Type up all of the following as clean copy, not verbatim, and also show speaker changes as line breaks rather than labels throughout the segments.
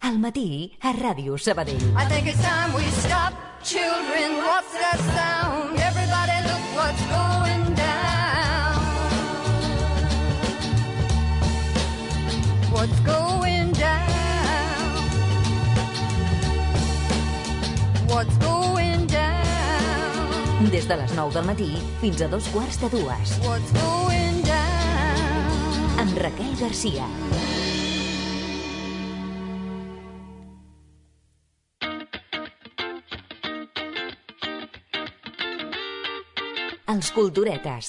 Al matí a Ràdio Sabadell.
I think it's time we stop. Children, what's that sound? Everybody look what's going down. What's going down? What's going down?
Des de les 9 del matí fins a 2:15.
What's going down?
Amb Raquel Garcia. Els Culturetes.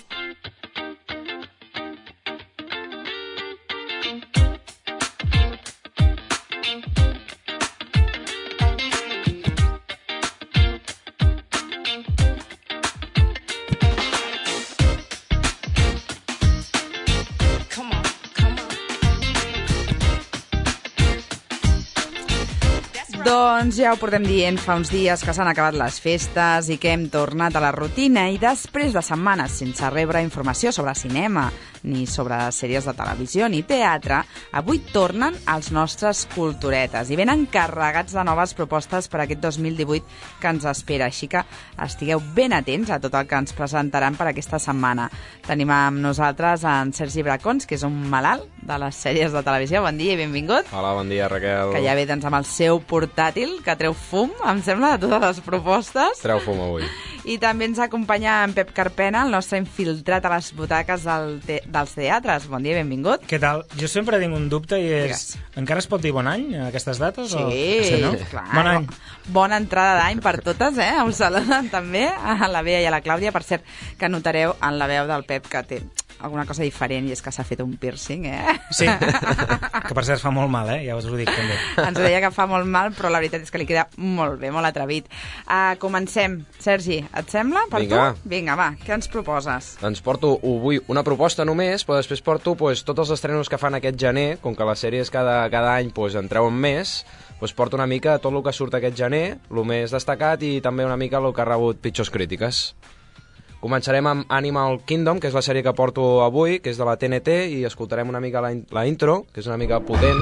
Doncs ja ho portem dient fa uns dies que s'han acabat les festes i que hem tornat a la rutina i després de setmanes sense rebre informació sobre cinema, ni sobre sèries de televisió ni teatre, avui tornen els nostres culturetes i venen carregats de noves propostes per aquest 2018 que ens espera, així que estigueu ben atents a tot el que ens presentaran per aquesta setmana. Tenim amb nosaltres en Sergi Bracons, que és un malalt de les sèries de televisió. Bon dia i benvingut.
Hola, bon dia, Raquel.
Que ja ve doncs, amb el seu portàtil, que treu fum, em sembla, de totes les propostes.
Treu fum avui.
I també ens acompanya en Pep Carpena, el nostre infiltrat a les butaques dels teatres. Bon dia i benvingut.
Què tal? Jo sempre tinc un dubte i és... Encara es pot dir bon any a aquestes dates?
Sí,
sí, no?
clar.
Bon any.
Bona entrada d'any per totes, eh? Us saluden també a la Bea i a la Clàudia. Per cert, que notareu en la veu del Pep que té alguna cosa diferent i és que s'ha fet un piercing, eh?
Sí, que per cert fa molt mal, eh? Ja us ho dic també.
Ens deia que fa molt mal, però la veritat és que li queda molt bé, molt atrevit. Comencem. Sergi, et sembla? Per
Vinga.
tu? Vinga, va, què ens proposes?
Doncs porto avui una proposta només, però després porto tots els estrenos que fan aquest gener, com que les sèries cada any en treuen més, porto una mica tot el que surt aquest gener, el més destacat i també una mica el que ha rebut pitjors crítiques. Començarem amb Animal Kingdom, que és la sèrie que porto avui, que és de la TNT, i escoltarem una mica la intro, que és una mica potent.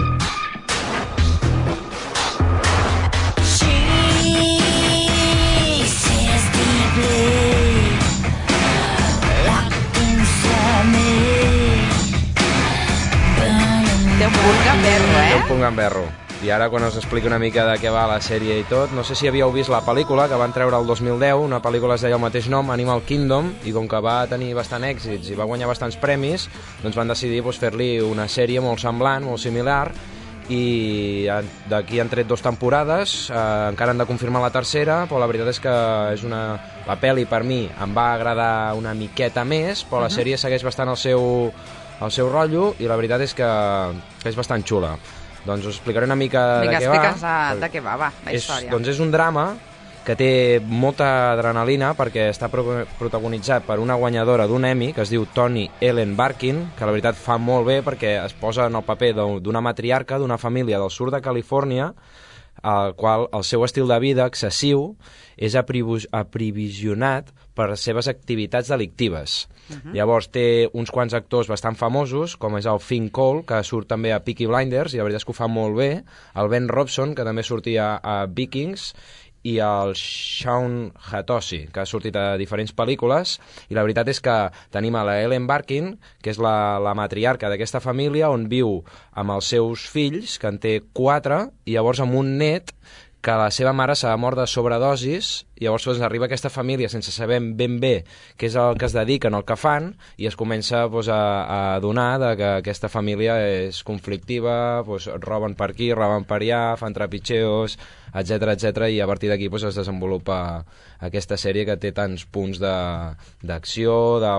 Té un punt gamberro,
Té un punt gamberro. I ara, quan us explico una mica de què va la sèrie i tot, no sé si havíeu vist la pel·lícula que van treure el 2010, una pel·lícula es deia el mateix nom, Animal Kingdom, i com que va tenir bastant èxits i va guanyar bastants premis, doncs van decidir fer-li una sèrie molt semblant, molt similar, i d'aquí han tret 2 temporades, encara han de confirmar la tercera, però la veritat és que és la pel·li per mi em va agradar una miqueta més, però la sèrie segueix bastant el seu rotllo i la veritat és que és bastant xula. Doncs us explicaré una mica de què va.
Vinga, explica'ns de què va, la història.
Doncs és un drama que té molta adrenalina perquè està protagonitzat per una guanyadora d'un Emmy que es diu Toni Ellen Barkin, que la veritat fa molt bé perquè es posa en el paper d'una matriarca d'una família del sud de Califòrnia, al qual el seu estil de vida excessiu és aprovisionat per les seves activitats delictives. Llavors té uns quants actors bastant famosos, com és el Finn Cole, que surt també a Peaky Blinders, i la veritat és que ho fa molt bé, el Ben Robson, que també sortia a Vikings, i el Sean Hatossi, que ha sortit a diferents pel·lícules, i la veritat és que tenim a la Ellen Barkin, que és la matriarca d'aquesta família, on viu amb els seus fills, que en té 4, i llavors amb un net que la seva mare s'ha mort de sobredosis, i llavors arriba aquesta família sense saber ben bé què és el que es dediquen, el que fan, i es comença a adonar que aquesta família és conflictiva, roben per aquí, roben per allà, fan trepitgeos, etc, i a partir d'aquí es desenvolupa aquesta sèrie que té tants punts d'acció, de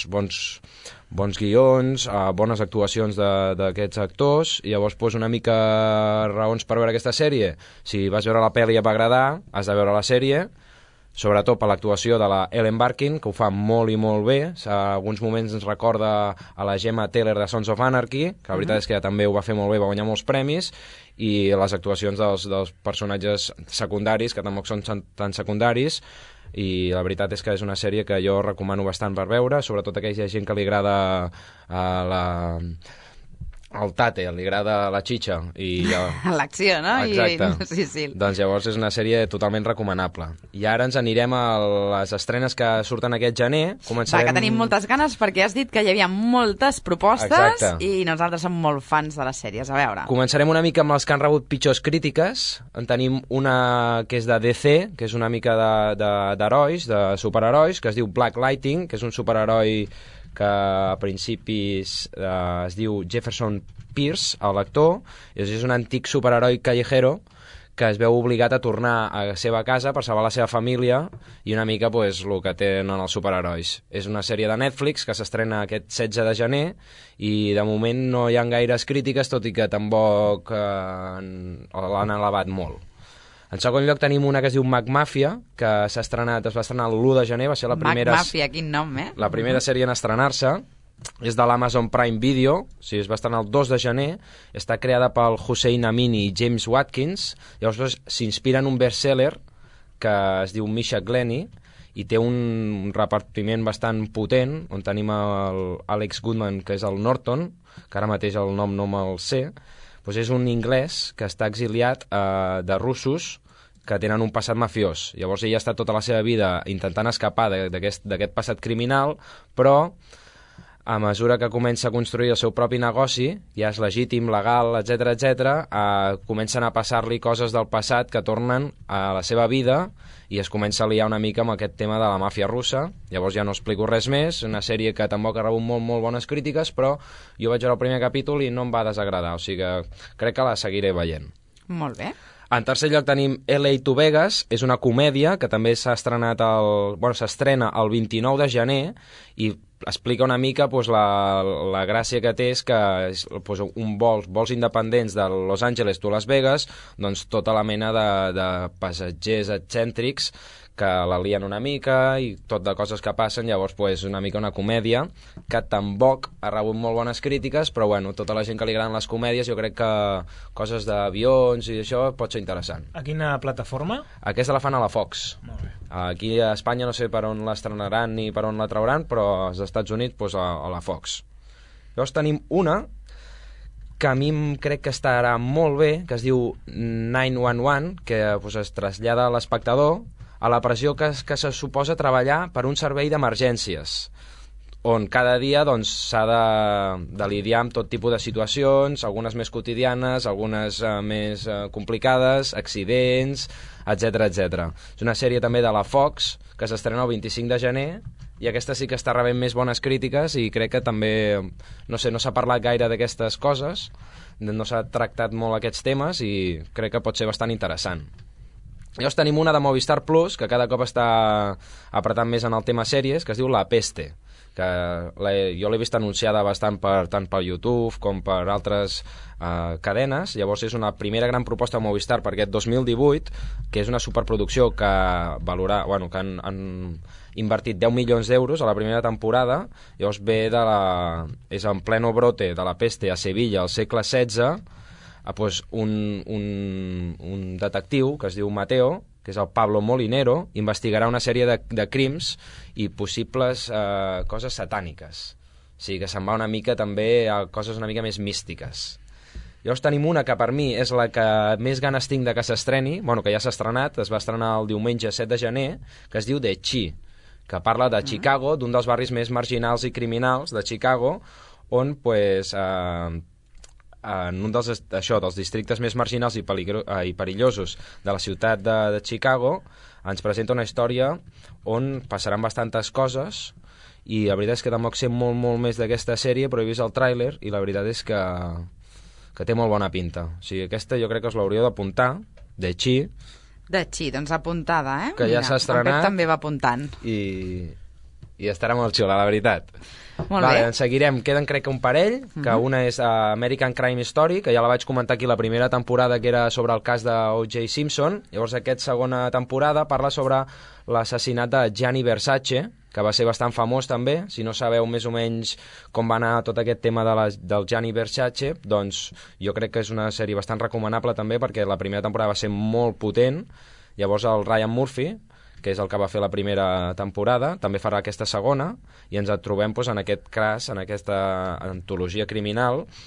bons guions, bones actuacions d'aquests actors, i llavors una mica raons per veure aquesta sèrie. Si vas veure la pel·li i et va agradar, has de veure la sèrie, sobretot per l'actuació de la Ellen Barkin, que ho fa molt i molt bé. A alguns moments ens recorda a la Gemma Taylor de Sons of Anarchy, que la veritat és que també ho va fer molt bé, va guanyar molts premis, i les actuacions dels personatges secundaris, que tampoc són tan secundaris, i la veritat és que és una sèrie que jo recomano bastant per veure, sobretot aquella gent que li agrada al Tate li agrada la xitxa i
L'acció, no?
Exacte.
Sí.
Doncs llavors és una sèrie totalment recomanable. I ara ens anirem a les estrenes que surten aquest gener. Començarem...
Va, que tenim moltes ganes perquè has dit que hi havia moltes propostes.
Exacte.
I nosaltres som molt fans de les sèries. A veure.
Començarem una mica amb els que han rebut pitjors crítiques. En tenim una que és de DC, que és una mica d'herois, de superherois, que es diu Black Lightning, que és un superheroi que a principis es diu Jefferson Pierce, l'actor, és un antic superheroi callejero que es veu obligat a tornar a la seva casa per salvar la seva família i una mica pues, el que tenen els superherois. És una sèrie de Netflix que s'estrena aquest 16 de gener i de moment no hi ha gaires crítiques, tot i que tampoc l'han elevat molt. En segon lloc tenim una que es diu McMafia, que es va estrenar l'1 de gener, va ser la primera...
McMafia, quin nom, eh?
La primera sèrie en estrenar-se, és de l'Amazon Prime Video, o sigui, es va estrenar el 2 de gener, està creada pel Hussein Amini i James Watkins, llavors s'inspira en un bestseller que es diu Misha Glenny, i té un repartiment bastant potent, on tenim l'Alex Goodman, que és el Norton, que ara mateix el nom no me'l sé, doncs és un anglès que està exiliat de russos que tenen un passat mafiós. Llavors ell ha estat tota la seva vida intentant escapar d'aquest passat criminal, però a mesura que comença a construir el seu propi negoci, ja és legítim, legal, etc, comencen a passar-li coses del passat que tornen a la seva vida i es comença a liar una mica amb aquest tema de la màfia russa. Llavors ja no explico res més, una sèrie que tampoc ha rebut molt bones crítiques, però jo vaig veure el primer capítol i no em va desagradar, o sigui que crec que la seguiré veient.
Molt bé.
En tercer lloc tenim LA to Vegas, és una comèdia que també s'estrena el 29 de gener i explica una mica pues, la gràcia que té és que pues, vols independents de Los Angeles to Las Vegas, doncs tota la mena de passatgers excèntrics que la lien una mica i tot de coses que passen, llavors pues, una mica una comèdia que tampoc ha rebut molt bones crítiques, però bueno, tota la gent que li agraden les comèdies jo crec que coses d'avions i això pot ser interessant.
A quina plataforma?
Aquesta la fan a la Fox.
Molt bé.
Aquí a Espanya no sé per on l'estrenaran ni per on la trauran, però als Estats Units pues, a la Fox. Llavors tenim una que a mi crec que estarà molt bé, que es diu 911, que pues, es trasllada a l'espectador a la pressió que se suposa treballar per un servei d'emergències, on cada dia s'ha de lidiar amb tot tipus de situacions, algunes més quotidianes, algunes més complicades, accidents, etc. És una sèrie també de la Fox, que s'estrena el 25 de gener, i aquesta sí que està rebent més bones crítiques i crec que també, no s'ha parlat gaire d'aquestes coses, no s'ha tractat molt aquests temes i crec que pot ser bastant interessant. Llavors tenim una de Movistar Plus, que cada cop està apretant més en el tema sèries, que es diu La Peste, que jo l'he vist anunciada bastant tant per YouTube com per altres cadenes. Llavors és una primera gran proposta de Movistar per aquest 2018, que és una superproducció que han invertit 10 milions d'euros a la primera temporada. Llavors és en pleno brote de la peste a Sevilla al segle XVI, pues un detectiu que es diu Mateo, que és el Pablo Molinero, investigarà una sèrie de crims i possibles coses satàniques. O sigui que se'n va una mica també a coses una mica més místiques. Llavors tenim una que per mi és la que més ganes tinc de que s'estreni, que ja s'ha estrenat, es va estrenar el diumenge 7 de gener, que es diu The Chi, que parla de Chicago, d'un dels barris més marginals i criminals de Chicago, on en un dels districtes més marginals i perillosos de la ciutat de Chicago ens presenta una història on passaran bastantes coses i la veritat és que tampoc sé molt més d'aquesta sèrie, però he vist el tràiler i la veritat és que té molt bona pinta. O sigui, aquesta jo crec que us l'hauríeu d'apuntar, de Chi.
De Chi, doncs apuntada, eh?
Que ja s'ha estrenat.
El Pep també va apuntant.
I estarà molt xula, la veritat.
Molt bé.
En seguirem, queden crec que un parell, que una és American Crime Story, que ja la vaig comentar aquí la primera temporada, que era sobre el cas de O.J. Simpson. Llavors aquesta segona temporada parla sobre l'assassinat de Gianni Versace, que va ser bastant famós també. Si no sabeu més o menys com va anar tot aquest tema del Gianni Versace, doncs jo crec que és una sèrie bastant recomanable també, perquè la primera temporada va ser molt potent. Llavors el Ryan Murphy, que és el que va fer la primera temporada, també farà aquesta segona, i ens trobem en aquest cas, en aquesta antologia criminal,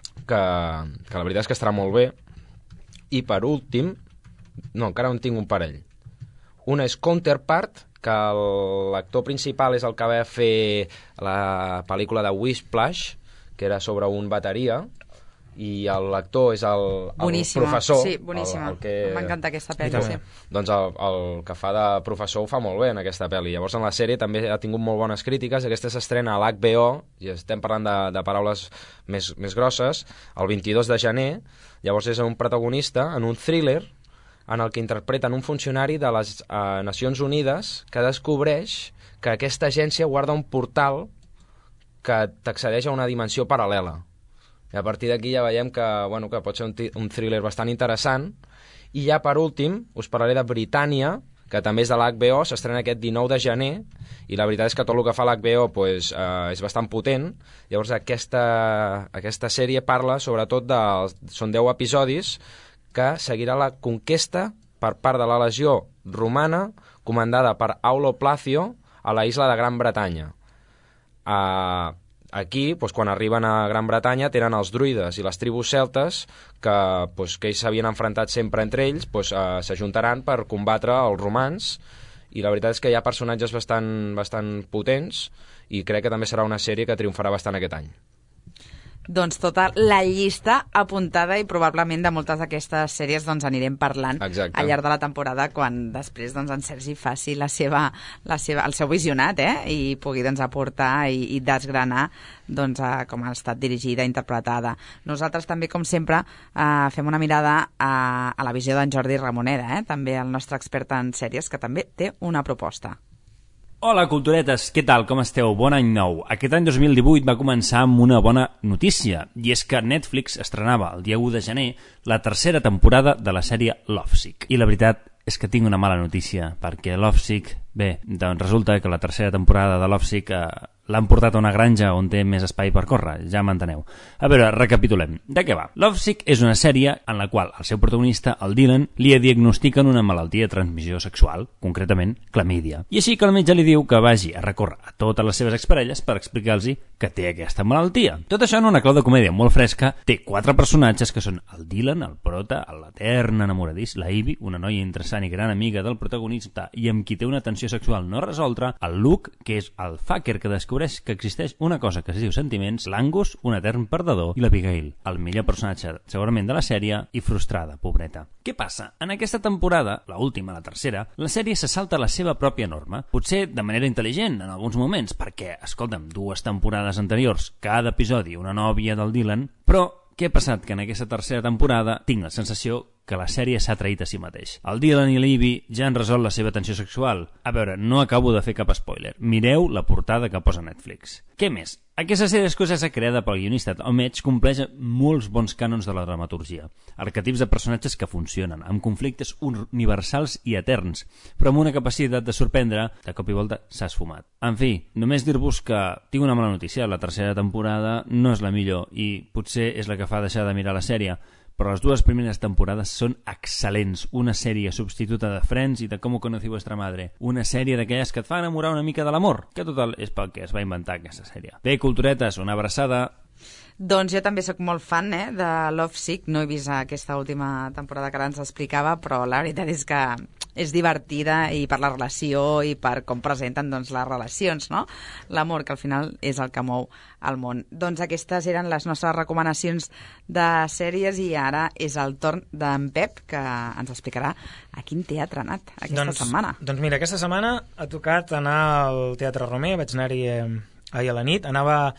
que la veritat és que estarà molt bé. I per últim, no, encara en tinc un parell. Una és Counterpart, que l'actor principal és el que va fer la pel·lícula de Whiplash, que era sobre un bateria, i l'actor és el professor.
Sí, boníssima. M'encanta aquesta pel·li. Sí.
Doncs el que fa de professor ho fa molt bé en aquesta pel·li. Llavors en la sèrie també ha tingut molt bones crítiques. Aquesta s'estrena a l'HBO, i estem parlant de paraules més grosses, el 22 de gener. Llavors és un protagonista en un thriller en el que interpreten un funcionari de les Nacions Unides que descobreix que aquesta agència guarda un portal que t'accedeix a una dimensió paral·lela. I a partir d'aquí ja veiem que pot ser un thriller bastant interessant. I ja per últim us parlaré de Britània, que també és de l'HBO, s'estrena aquest 19 de gener, i la veritat és que tot el que fa l'HBO és bastant potent. Llavors aquesta sèrie parla sobretot són 10 episodis que seguirà la conquesta per part de la legió romana comandada per Aulo Placio a la isla de Gran Bretanya. Aquí, quan arriben a Gran Bretanya, tenen els druides i les tribus celtes que ells s'havien enfrontat sempre entre ells, s'ajuntaran per combatre els romans, i la veritat és que hi ha personatges bastant potents, i crec que també serà una sèrie que triomfarà bastant aquest any.
Doncs tota la llista apuntada, i probablement de moltes d'aquestes sèries anirem parlant al llarg de la temporada, quan després en Sergi faci el seu visionat, i pugui aportar i desgranar com ha estat dirigida, interpretada. Nosaltres també, com sempre, fem una mirada a la visió d'en Jordi Ramoneda, també el nostre expert en sèries, que també té una proposta.
Hola, culturetes, què tal, com esteu? Bon any nou. Aquest any 2018 va començar amb una bona notícia, i és que Netflix estrenava el dia 1 de gener la tercera temporada de la sèrie Lovesick. I la veritat és que tinc una mala notícia, perquè Lovesick, doncs resulta que la tercera temporada de Lovesick l'han portat a una granja on té més espai per córrer, ja m'enteneu. A veure, recapitulem. De què va? Lovesick és una sèrie en la qual el seu protagonista, el Dylan, li diagnostiquen una malaltia de transmissió sexual, concretament clamídia. I així que el metge li diu que vagi a recórrer a totes les seves exparelles per explicar-los que té aquesta malaltia. Tot això en una clau de comèdia molt fresca té 4 personatges que són el Dylan, el prota, l'etern enamoradís, la Ivy, una noia interessant i gran amiga del protagonista i amb qui té una tensió sexual no resolta, el Luke, que és el fucker que descobreix que existeix una cosa que es diu sentiments, l'Angus, un etern perdedor, i l'Abigail, el millor personatge segurament de la sèrie, i frustrada, pobreta. Què passa? En aquesta temporada, la última, la tercera, la sèrie se salta la seva pròpia norma, potser de manera intel·ligent en alguns moments, perquè, escolta'm, 2 temporades anteriors, cada episodi una nòvia del Dylan, però què ha passat? Que en aquesta tercera temporada tinc la sensació que la sèrie s'ha traït a si mateix. El Dylan i l'Ivy ja han resolt la seva tensió sexual. A veure, no acabo de fer cap spoiler. Mireu la portada que posa Netflix. Què més? Aquesta sèrie d'excuses creada pel guionista Tom Edge compleix molts bons cànons de la dramaturgia. Arquetips de personatges que funcionen, amb conflictes universals i eterns, però amb una capacitat de sorprendre, de cop i volta s'ha esfumat. En fi, només dir-vos que tinc una mala notícia. La tercera temporada no és la millor i potser és la que fa deixar de mirar la sèrie, però les 2 primeres temporades són excel·lents. Una sèrie substituta de Friends i de Cómo conocí vuestra madre. Una sèrie d'aquelles que et fa enamorar una mica de l'amor, que total és pel que es va inventar aquesta sèrie. Bé, culturetes, una abraçada.
Doncs jo també sóc molt fan de Lovesick. No he vist aquesta última temporada que ara ens explicava, però la veritat és que és divertida, i per la relació i per com presenten les relacions, no? L'amor, que al final és el que mou el món. Doncs aquestes eren les nostres recomanacions de sèries, i ara és el torn d'en Pep, que ens explicarà a quin teatre ha anat aquesta setmana.
Doncs mira, aquesta setmana ha tocat anar al Teatre Romer. Vaig anar-hi ahir a la nit. Anava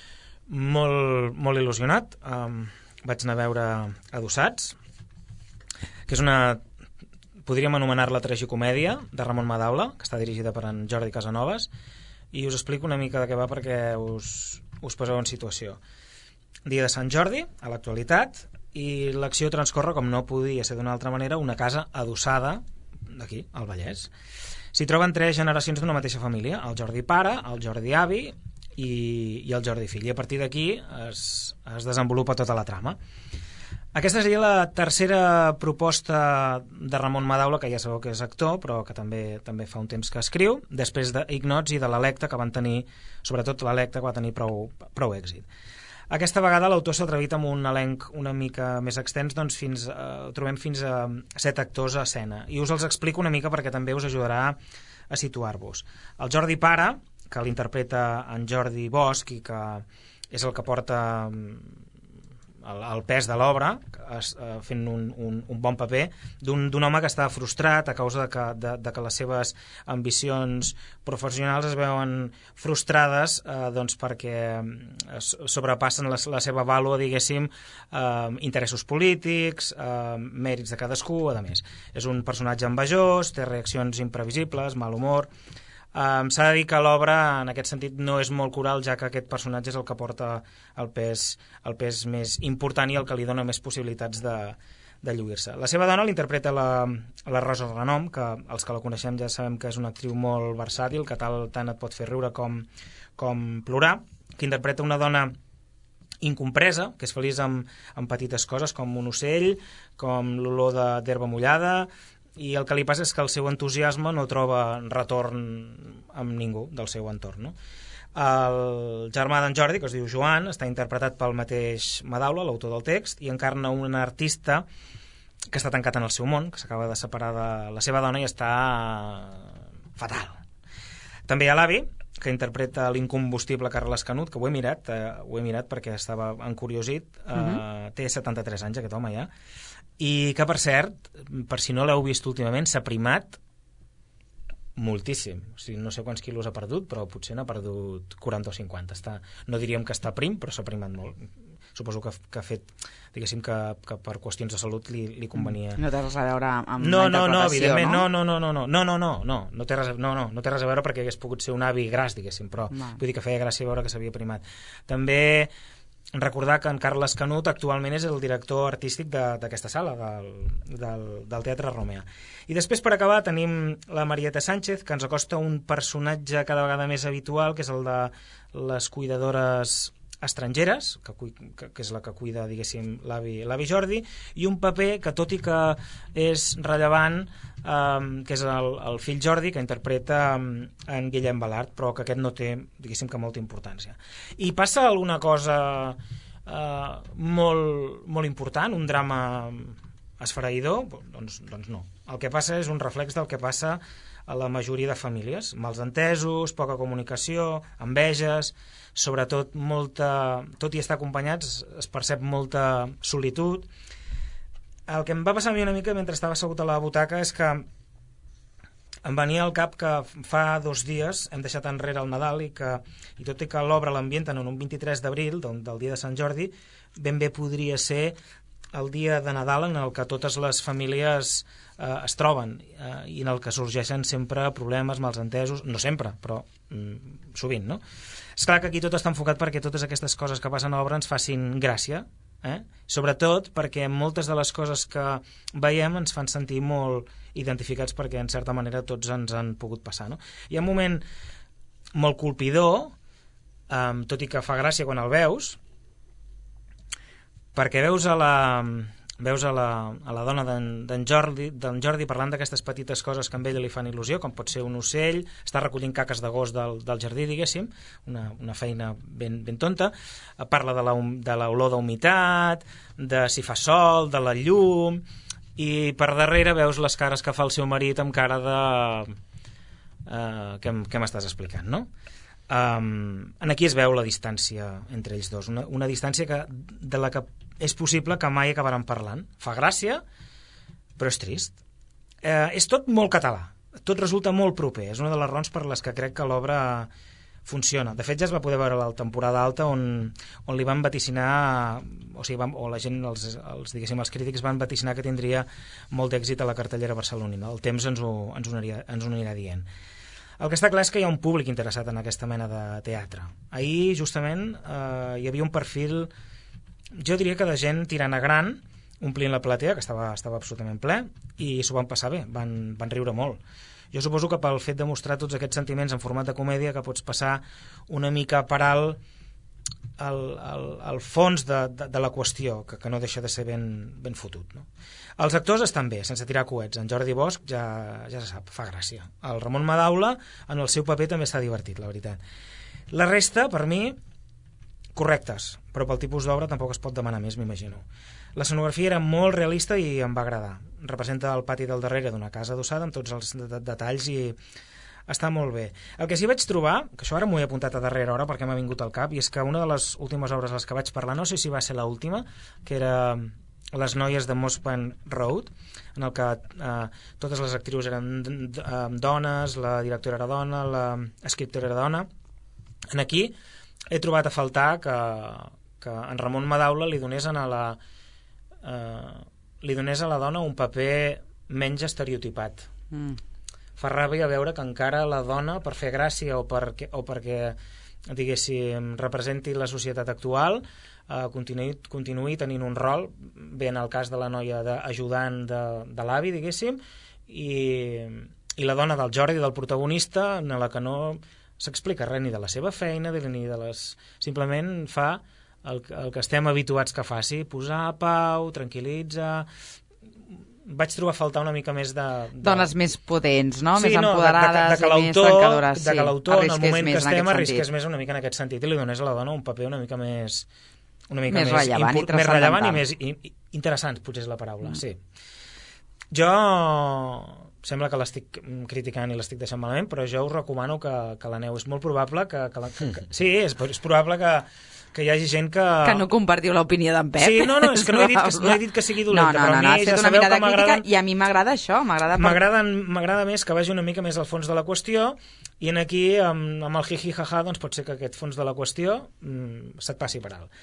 molt il·lusionat. Vaig anar a veure Adossats, que és una, podríem anomenar-la tragicomèdia, de Ramon Madaula, que està dirigida per en Jordi Casanovas, i us explico una mica de què va perquè us poseu en situació. Dia de Sant Jordi, a l'actualitat, i l'acció transcorre, com no podia ser d'una altra manera, una casa adossada d'aquí, al Vallès. S'hi troben 3 generacions d'una mateixa família, el Jordi pare, el Jordi avi i el Jordi fill, i a partir d'aquí es desenvolupa tota la trama. Aquesta seria la tercera proposta de Ramon Madaula, que ja sabeu que és actor, però que també fa un temps que escriu, després d'Ignots i de l'Electa, que van tenir, sobretot l'Electa, que va tenir prou èxit. Aquesta vegada l'autor s'ha atrevit amb un elenc una mica més extens, doncs trobem fins a 7 actors a escena. I us els explico una mica perquè també us ajudarà a situar-vos. El Jordi Pare, que l'interpreta en Jordi Bosch i que és el que porta el pes de l'obra, fent un bon paper, d'un home que està frustrat a causa de que les seves ambicions professionals es veuen frustrades doncs perquè sobrepassen la seva vàlua, diguéssim, interessos polítics, mèrits de cadascú, a més. És un personatge envejós, té reaccions imprevisibles, mal humor. S'ha de dir que l'obra en aquest sentit no és molt coral, ja que aquest personatge és el que porta el pes més important i el que li dona més possibilitats de lluir-se. La seva dona l'interpreta la Rosa Renom, que els que la coneixem ja sabem que és una actriu molt versàtil, que tant et pot fer riure com plorar, que interpreta una dona incompresa, que és feliç amb petites coses com un ocell, com l'olor d'herba mullada, i el que li passa és que el seu entusiasme no troba retorn amb ningú del seu entorn, no? El germà d'en Jordi, que es diu Joan, està interpretat pel mateix Madaula, l'autor del text, i encarna un artista que està tancat en el seu món, que s'acaba de separar de la seva dona i està fatal. També hi ha l'avi, que interpreta l'incombustible Carles Canut, que ho he mirat perquè estava encuriosit, té 73 anys aquest home ja, i que, per cert, per si no l'heu vist últimament, s'ha primat moltíssim. O sigui, no sé quants quilos ha perdut, però potser n'ha perdut 40 o 50. No diríem que està prim, però s'ha primat molt. Suposo que ha fet, diguéssim, que per qüestions de salut li convenia.
No té res a veure amb la interpretació,
no, evidentment, no té res a veure perquè hagués pogut ser un avi gras, diguéssim, però vull dir que feia gràcia veure que s'havia primat. També recordar que en Carles Canut actualment és el director artístic d'aquesta sala, del Teatre Romea. I després, per acabar, tenim la Marieta Sánchez, que ens acosta un personatge cada vegada més habitual, que és el de les cuidadores estrangeres, que és la que cuida, diguéssim, l'avi Jordi, i un paper que, tot i que és rellevant, que és el fill Jordi, que interpreta en Guillem Balart, però que aquest no té, diguéssim, que molta importància. I passa alguna cosa molt, molt important, un drama esfereïdor? Doncs no. El que passa és un reflex del que passa a la majoria de famílies. Mals entesos, poca comunicació, enveges, sobretot tot i estar acompanyats es percep molta solitud. El que em va passar a mi una mica mentre estava assegut a la butaca és que em venia al cap que fa 2 dies hem deixat enrere el Nadal i tot i que l'obra l'ambienten en un 23 d'abril, del dia de Sant Jordi, ben bé podria ser el dia de Nadal en el que totes les famílies es troben i en el que sorgeixen sempre problemes, malsentesos, no sempre, però sovint, no? És clar que aquí tot està enfocat perquè totes aquestes coses que passen a l'obra ens facin gràcia, sobretot perquè moltes de les coses que veiem ens fan sentir molt identificats perquè en certa manera tots ens han pogut passar, no? Hi ha un moment molt colpidor, tot i que fa gràcia quan el veus, perquè veus a la dona d'en Jordi parlant d'aquestes petites coses que a ella li fan il·lusió, com pot ser un ocell, està recollint caques de gos del jardí, diguéssim, una feina ben tonta, parla de l'olor d'humitat, de si fa sol, de la llum, i per darrere veus les cares que fa el seu marit amb cara de què m'estàs explicant, no? Aquí es veu la distància entre ells dos, una distància de la que és possible que mai acabaran parlant. Fa gràcia, però és trist. És tot molt català, tot resulta molt proper, és una de les raons per les que crec que l'obra funciona. De fet, ja es va poder veure la temporada alta on li van vaticinar, o la gent, diguéssim, els crítics van vaticinar que tindria molt d'èxit a la cartellera barcelonina. El temps ens ho anirà dient. El que està clar és que hi ha un públic interessat en aquesta mena de teatre. Ahir, justament, hi havia un perfil, jo diria que de gent tirant a gran, omplint la platea, que estava absolutament ple, i s'ho van passar bé, van riure molt. Jo suposo que pel fet de mostrar tots aquests sentiments en format de comèdia que pots passar una mica per alt el fons de la qüestió, que no deixa de ser ben fotut, no? Els actors estan bé, sense tirar coets. En Jordi Bosch ja se sap, fa gràcia. El Ramon Madaula, en el seu paper, també s'ha divertit, la veritat. La resta, per mi, correctes, però pel tipus d'obra tampoc es pot demanar més, m'imagino. L'escenografia era molt realista i em va agradar. Representa el pati del darrere d'una casa adossada amb tots els detalls i està molt bé. El que sí vaig trobar, que això ara m'ho he apuntat a darrera hora perquè m'ha vingut al cap, i és que una de les últimes obres a les que vaig parlar, no sé si va ser l'última, que era Les noies de Mosspan Road, en el que totes les actrius eren dones, la directora era dona, l'escriptora era dona. En aquí he trobat a faltar que en Ramon Madaula li donés a la dona un paper menys estereotipat. Fa ràbia veure que encara la dona, per fer gràcia o perquè diguéssim, representi la societat actual, continuï tenint un rol, bé en el cas de la noia ajudant de l'avi, diguéssim, i la dona del Jordi, del protagonista, en la que no s'explica res ni de la seva feina ni de les... Simplement fa el que estem habituats que faci, posar pau, tranquil·litza... Vaig trobar a faltar una mica més de... Dones
més potents, no?
Sí,
més empoderades i més trencadores.
De que l'autor, en el moment que estem, arrisqués més una mica en aquest sentit i li donés a la dona un paper una mica més rellevant i més interessant, potser és la paraula, sí. Jo... Sembla que l'estic criticant i l'estic deixant malament, però jo us recomano que l'aneu. És molt probable que sí, és probable que hi hagi gent que...
Que no compartiu l'opinió d'en Pep.
Sí, no, és que no he dit que sigui dolenta, però a mi ja sabeu que m'agrada...
I a mi m'agrada això,
m'agrada més que vagi una mica més al fons de la qüestió, i en aquí, amb el jiji-jaja, doncs pot ser que aquest fons de la qüestió se't passi per alt.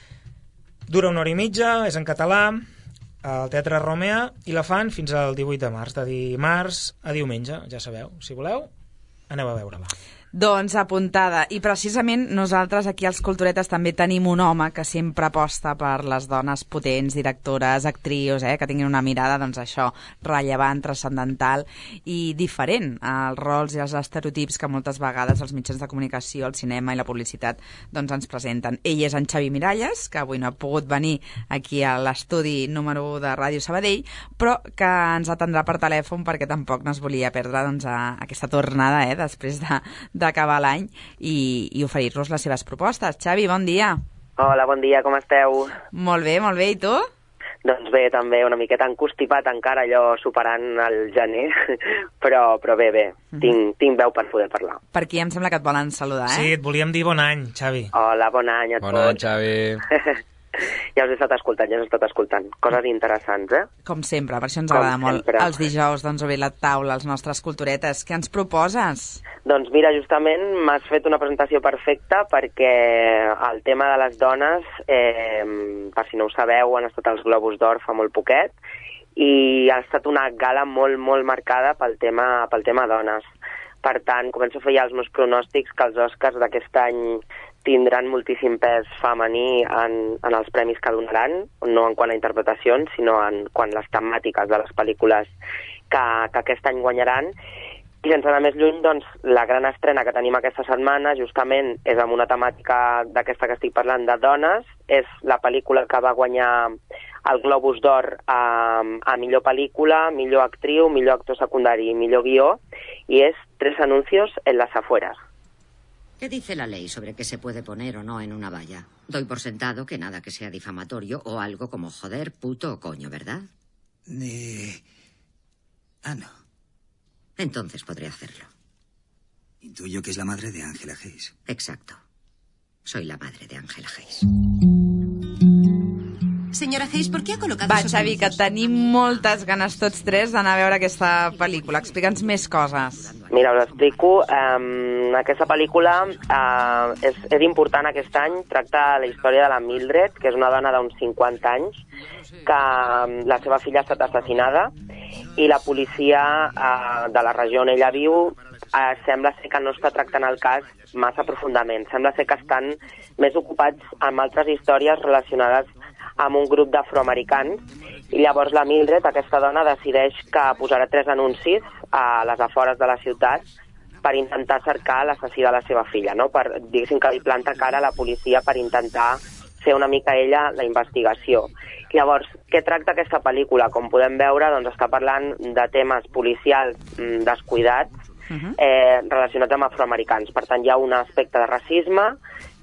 Dura 1 hora i mitja, és en català, al Teatre Romea, i la fan fins al 18 de març, de dimarts a diumenge, ja sabeu. Si voleu, aneu a veure-la.
Doncs apuntada. I precisament nosaltres aquí als Culturetes també tenim un home que sempre aposta per les dones potents, directores, actrius, que tinguin una mirada, doncs això, rellevant, transcendental i diferent als rols i als estereotips que moltes vegades els mitjans de comunicació, el cinema i la publicitat doncs ens presenten. Ell és en Xavi Miralles, que avui no ha pogut venir aquí a l'estudi número 1 de Ràdio Sabadell, però que ens atendrà per telèfon perquè tampoc no es volia perdre doncs, aquesta tornada després d'acabar l'any i oferir-nos les seves propostes. Xavi, bon dia.
Hola, bon dia, com esteu?
Molt bé, i tu?
Doncs bé, també, una miqueta encostipat encara, allò superant el gener, però bé, tinc veu per poder parlar.
Per aquí em sembla que et volen saludar,
Sí, et volíem dir bon any, Xavi.
Hola, bon any a tots.
Bon any, Xavi.
Ja us he estat escoltant. Coses interessants,
Com sempre, per això ens agrada molt els dijous, doncs, obrir la taula, els nostres culturetes. Què ens proposes?
Doncs mira, justament m'has fet una presentació perfecta perquè el tema de les dones, per si no ho sabeu, han estat els Globus d'Or fa molt poquet i ha estat una gala molt, molt marcada pel tema dones. Per tant, començo a fer ja els meus pronòstics que els Oscars d'aquest any tindran moltíssim pes femení en els premis que donaran, no en quant a interpretacions, sinó en quant a les temàtiques de les pel·lícules que aquest any guanyaran. I sense anar més lluny, doncs, la gran estrena que tenim aquesta setmana justament és amb una temàtica d'aquesta que estic parlant de dones. És la pel·lícula que va guanyar el Globus d'Or a millor pel·lícula, millor actriu, millor actor secundari i millor guió, y es 3 anuncios en las afueras.
¿Qué dice la ley sobre qué se puede poner o no en una valla? Doy por sentado que nada que sea difamatorio o algo como joder, puto o coño, ¿verdad?
No.
Entonces podré hacerlo.
Intuyo que es la madre de Angela Hayes.
Exacto. Soy la madre de Angela Hayes.
Senyora Hayes, ¿por qué ha colocado
Va,
esos
Xavi, que
anuncios?
tenim moltes ganes tots tres d'anar a veure aquesta pel·lícula. Explica'ns més coses.
Mira, us explico. Aquesta pel·lícula és important aquest any. Tracta la història de la Mildred, que és una dona d'uns 50 anys, que la seva filla ha estat assassinada i la policia de la regió on ella viu sembla ser que no està tractant el cas massa profundament. Sembla ser que estan més ocupats amb altres històries relacionades amb un grup d'afroamericans, i llavors la Mildred, aquesta dona, decideix que posarà 3 anuncis a les afores de la ciutat per intentar cercar l'assassí de la seva filla, no? Diguéssim que li planta cara a la policia per intentar fer una mica ella la investigació. Llavors, què tracta aquesta pel·lícula? Com podem veure, doncs està parlant de temes policials descuidats relacionats amb afroamericans. Per tant, hi ha un aspecte de racisme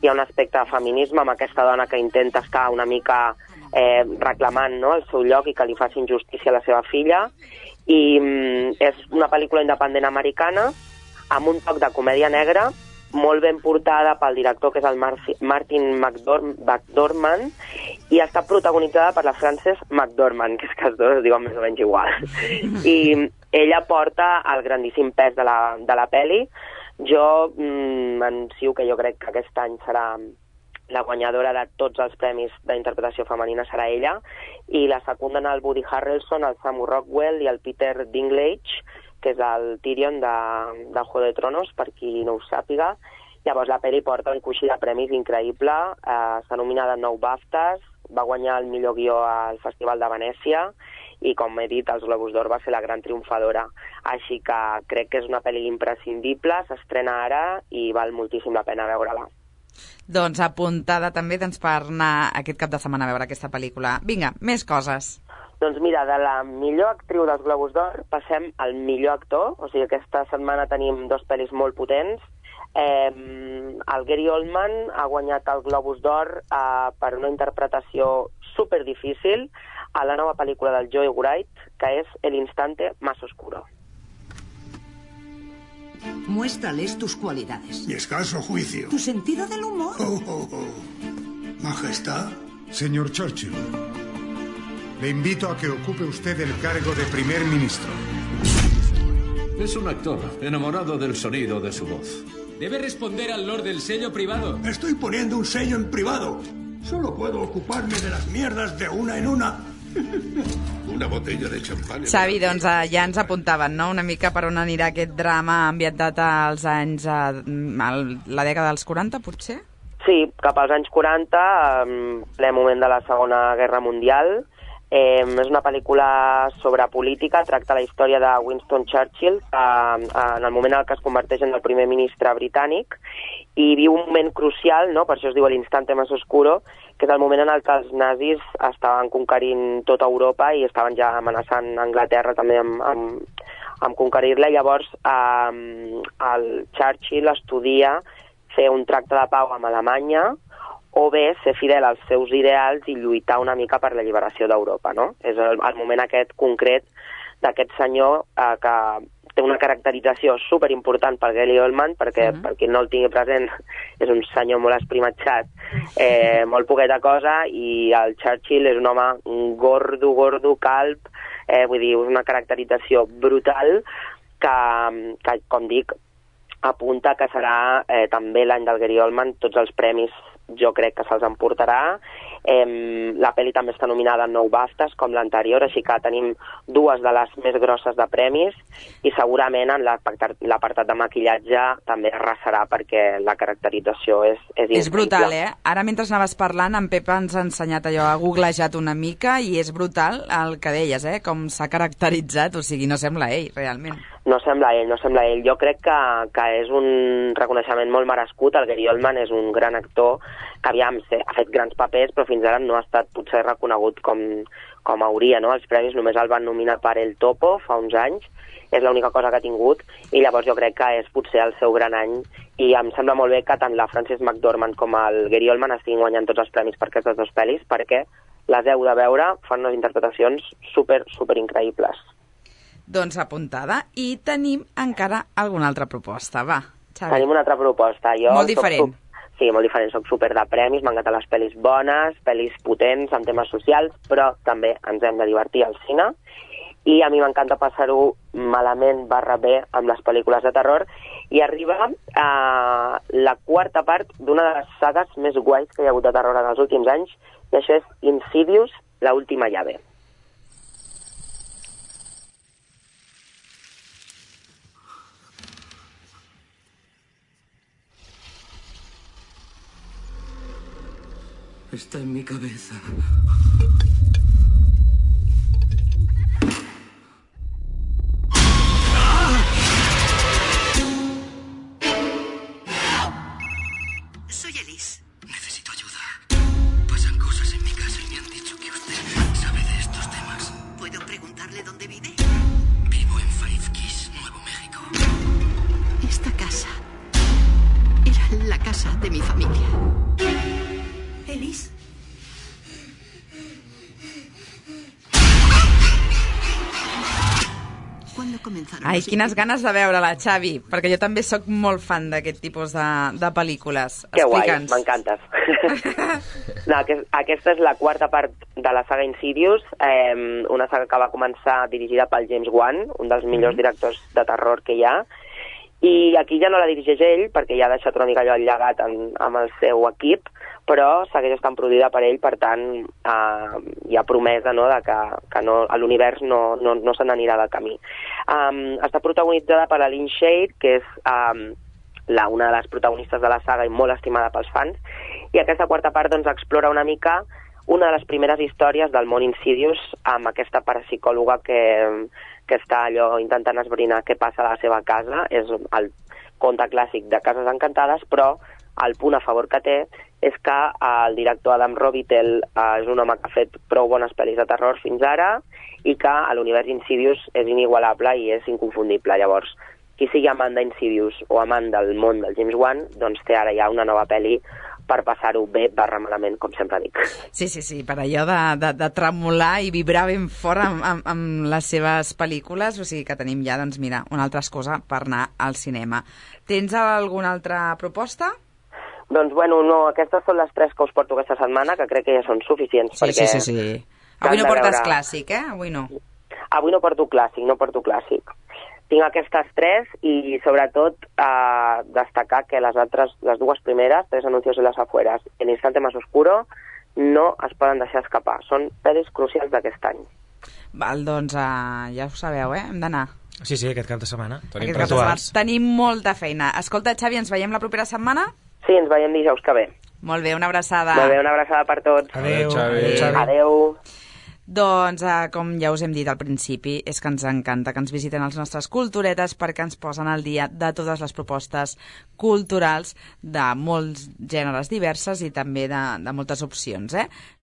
hi ha un aspecte de feminisme amb aquesta dona que intenta estar una mica reclamant, no?, el seu lloc i que li facin justícia a la seva filla. I és una pel·lícula independent americana amb un toc de comèdia negra, molt ben portada pel director, que és el Martin McDormand, i està protagonitzada per la Frances McDormand, que és que els dos es diuen més o menys igual. I ella porta el grandíssim pes de la pel·li. Jo anuncio que jo crec que aquest any serà la guanyadora de tots els premis d'interpretació femenina, serà ella, i la secunden el Woody Harrelson, el Sam Rockwell i el Peter Dinklage, que és el Tyrion de Juego de Tronos, per qui no ho sàpiga. Llavors la pel·li porta un coixí de premis increïble, està nominada a 9 BAFTAs, va guanyar el millor guió al Festival de Venècia, i com he dit, els Globus d'Or va ser la gran triomfadora. Així que crec que és una pel·li imprescindible, s'estrena ara i val moltíssim la pena veure-la.
Doncs apuntada també per anar aquest cap de setmana a veure aquesta pel·lícula. Vinga, més coses.
Doncs mira, de la millor actriu dels Globus d'Or passem al millor actor, o sigui, aquesta setmana tenim 2 pel·lis molt potents. El Gary Oldman ha guanyat el Globus d'Or per una interpretació superdifícil a la nova pel·lícula del Joe Wright, que és El instante más oscuro.
Muéstrales tus cualidades.
Mi escaso juicio.
Tu sentido del humor.
Majestad.
Señor Churchill, le invito a que ocupe usted el cargo de primer ministro.
Es un actor enamorado del sonido de su voz. Debe responder al lord del sello privado.
Estoy poniendo un sello en privado. Solo puedo ocuparme de las mierdas de una en una.
Una botella de champán.
Xavi, doncs ja ens apuntaven, no?, una mica per on anirà aquest drama ambientat als anys... la dècada dels 40, potser?
Sí, cap als anys 40, en ple moment de la Segona Guerra Mundial. És una pel·lícula sobre política, tracta la història de Winston Churchill, en el moment en què es converteix en el primer ministre britànic, i viu un moment crucial, no?, per això es diu l'instante más oscuro, que és el moment en què els nazis estaven conquerint tota Europa i estaven ja amenaçant Anglaterra també amb conquerir-la. Llavors el Churchill estudia fer un tracte de pau amb Alemanya o bé ser fidel als seus ideals i lluitar una mica per la lliberació d'Europa, no? És el moment aquest concret d'aquest senyor que té una caracterització superimportant per Gary Oldman, perquè per qui no el tingui present és un senyor molt esprimatxat, molt poqueta cosa, i el Churchill és un home gordo, calb, vull dir, és una caracterització brutal que com dic, apunta que serà també l'any del Gary Oldman, tots els premis jo crec que se'ls emportarà. La pel·li també està nominada a 9 BAFTAs, com l'anterior, així que tenim 2 de les més grosses de premis i segurament en l'apartat de maquillatge també arrasarà perquè la caracterització és increïble.
És brutal, Ara, mentre anaves parlant, en Pep ens ha ensenyat allò, ha googlejat una mica i és brutal el que deies, com s'ha caracteritzat, o sigui, no sembla ell, realment.
No sembla ell. Jo crec que és un reconeixement molt merescut. El Gary Oldman és un gran actor que ha fet grans papers, però fins ara no ha estat potser reconegut com hauria, no? Els premis només el van nominar per El Topo fa uns anys, és l'única cosa que ha tingut, i llavors jo crec que és potser el seu gran any, i em sembla molt bé que tant la Frances McDormand com el Gary Oldman estiguin guanyant tots els premis per aquestes 2 pel·lis, perquè les heu de veure, fan unes interpretacions super increïbles.
Doncs apuntada. I tenim encara alguna altra proposta, va, Xavi.
Tenim una altra proposta.
Molt diferent.
Sí, molt diferent. Soc super de premis, m'encanten les pel·lis bones, pel·lis potents amb temes socials, però també ens hem de divertir al cine. I a mi m'encanta passar-ho malament /bé amb les pel·lícules de terror. I arriba la 4ª part d'una de les sagues més guais que hi ha hagut de terror en els últims anys, i això és Insidious, la última llave.
Está en mi cabeza.
Soy Elise.
Necesito ayuda. Pasan cosas en mi casa y me han dicho que usted sabe de estos temas.
¿Puedo preguntarle dónde vive?
Vivo en Five Keys, Nuevo México.
Esta casa era la casa de mi familia. Elise. ¿Cuándo comenzaron?
Ai, quines ganes de veure-la, Xavi, perquè jo també sóc molt fan d'aquest tipus de pel·lícules.
Que guai,
Explica'ns.
m'encantes. No, aquesta és la quarta part de la saga Insidious, una saga que va començar dirigida pel James Wan, un dels millors directors de terror que hi ha, i aquí ja no la dirigeix ell, perquè ja ha deixat una mica allò el llegat amb el seu equip, però segueix estant produïda per ell, per tant, hi ha promesa, no?, de que no, l'univers no se n'anirà del camí. Està protagonitzada per Aline Shade, que és una de les protagonistes de la saga i molt estimada pels fans, i aquesta quarta part doncs, explora una mica una de les primeres històries del món Insidious amb aquesta parapsicòloga que està allò intentant esbrinar què passa a la seva casa. És el conte clàssic de Cases Encantades, però el punt a favor que té és que el director Adam Robitel és un home que ha fet prou bones pel·lis de terror fins ara i que l'univers Insidious és inigualable i és inconfundible. Llavors, qui sigui amant d'Insidious o amant del món del James Wan, doncs té ara ja una nova pel·li per passar-ho bé /malament, com sempre dic.
Sí, per allò de tremolar i vibrar ben fort amb les seves pel·lícules, o sigui que tenim ja, doncs mira, una altra excusa per anar al cinema. Tens alguna altra proposta?
Doncs bueno, no, aquestes són les 3 que us porto aquesta setmana, que crec que ja són suficients.
Sí. Avui no portes clàssic, Avui no.
Avui no porto clàssic. Tinc aquestes 3 i sobretot destacar que les dues primeres, Tres anuncios en las afueras, El instante más oscuro, no es poden deixar escapar. Són pel·lis crucials d'aquest any.
Val, doncs ja ho sabeu, Hem d'anar.
Sí, aquest cap de setmana.
Tenim molta feina. Escolta, Xavi, ens veiem la propera setmana?
Sí, ens veiem dijous que ve.
Molt bé, una abraçada.
Molt bé, una abraçada per tots.
Adéu,
Xavi.
Adéu.
Doncs, com ja us hem dit al principi, és que ens encanta que ens visiten els nostres culturetes perquè ens posen al dia de totes les propostes culturals de molts gèneres diverses i també de moltes opcions,